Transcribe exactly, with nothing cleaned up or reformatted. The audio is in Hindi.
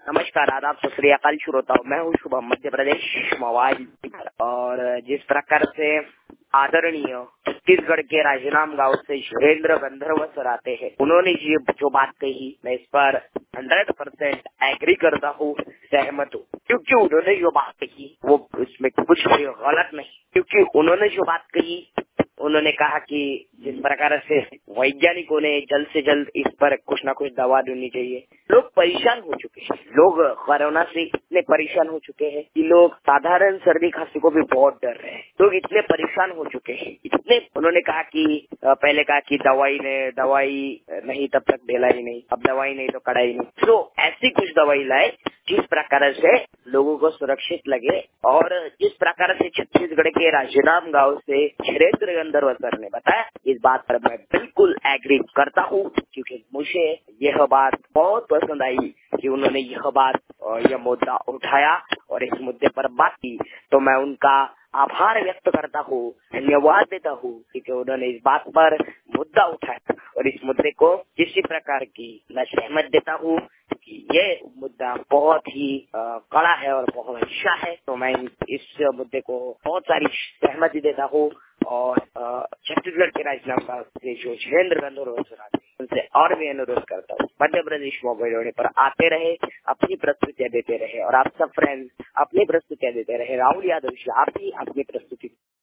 नमस्कार, आदाब, सत श्री अकाल श्रोताओं। मैं हूँ शुभम, मध्य प्रदेश मोबाइल पर। और जिस प्रकार से आदरणीय छत्तीसगढ़ के राजनाम गांव से सुरेंद्र गंधर्व सर आते हैं, उन्होंने ये जो बात कही, मैं इस पर हंड्रेड परसेंट एग्री करता हूँ, सहमत हूँ। क्योंकि उन्होंने जो बात कही वो उसमें कुछ भी गलत नहीं। क्योंकि उन्होंने जो बात कही, उन्होंने कहा कि जिस प्रकार से वैज्ञानिकों ने जल्द से जल्द इस पर कुछ ना कुछ दवा ढूंढनी चाहिए। लोग परेशान हो चुके हैं, लोग कोरोना से इतने परेशान हो चुके हैं कि लोग साधारण सर्दी खांसी को भी बहुत डर रहे हैं। लोग इतने परेशान हो चुके हैं, इतने। उन्होंने कहा कि पहले कहा कि दवाई ने दवाई नहीं तब तक ढिलाई नहीं, अब दवाई नहीं तो कड़ाई नहीं। तो ऐसी कुछ दवाई लाए जिस प्रकार से लोगों को सुरक्षित लगे। और जिस प्रकार से छत्तीसगढ़ के राजनाम गांव से सुरेंद्र गंधर्व सर ने बताया, इस बात पर मैं बिल्कुल एग्री करता हूँ। क्योंकि मुझे यह बात बहुत पसंद आई कि उन्होंने यह बात यह मुद्दा उठाया और इस मुद्दे पर बात की। तो मैं उनका आभार व्यक्त करता हूँ, धन्यवाद देता हूँ क्योंकि उन्होंने इस बात पर मुद्दा उठाया। और इस मुद्दे को किसी प्रकार की मैं सहमत देता हूँ कि ये मुद्दा बहुत ही कड़ा है और बहुत अच्छा है। तो मैं इस मुद्दे को बहुत सारी सहमति देता हूँ। और छत्तीसगढ़ के राजनाम से जो सुरेंद्र गंधर्व सर आते हैं, उनसे और भी अनुरोध करता हूँ, मध्य प्रदेश मोबाइल पर आते रहे, अपनी प्रस्तुतियाँ देते रहे। और आप सब फ्रेंड्स अपनी प्रस्तुतियाँ देते रहे। राहुल यादव जी, आप भी अपनी प्रस्तुति